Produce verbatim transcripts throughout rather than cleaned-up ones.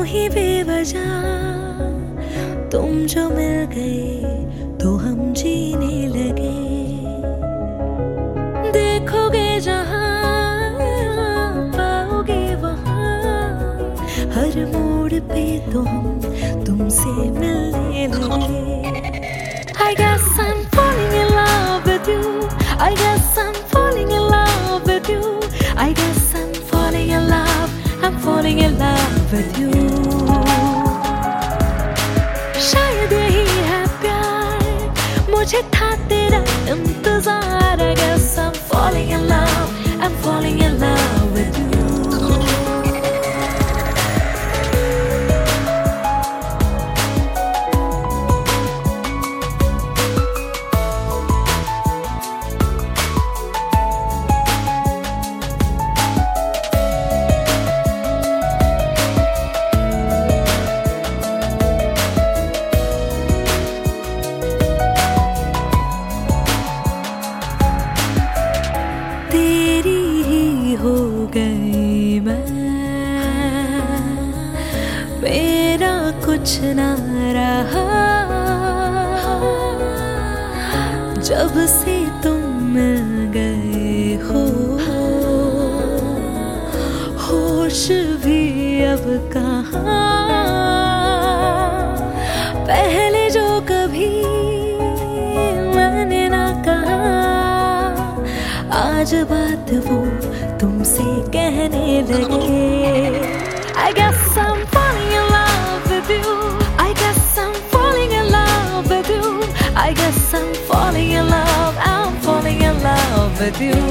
ही बेवजह तुम जो मिल गए तो हम जीने लगे। देखोगे जहां पाओगे वहां, हर मोड़ पे तो हम तुमसे मिलने लगे। I guess I'm falling in love with you. I guess I'm falling in love with you. I guess I'm falling in love. I'm falling in love with you. शायद यही है प्यार, मुझे था तेरा इंतजार। I guess I'm falling in love. I'm falling in love with you. तेरी ही हो गई मैं, मेरा कुछ ना रहा जब से तुम मिल गए हो। होश भी अब कहाँ, पहले जो कभी मैंने ना कहा, आज बात वो तुमसे कहने लगे। I guess I'm falling in love with you. I guess I'm falling in love with you. I guess I'm falling in love. I'm falling in love with you.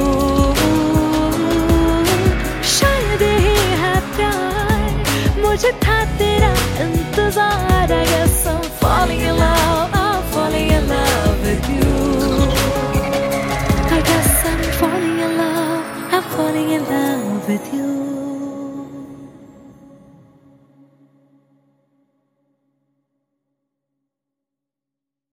शायद यही है प्यार, मुझे था तेरा इंतजार। I guess I'm falling in love. I'm falling in love with you. I guess I'm falling in love. I'm falling in love with you.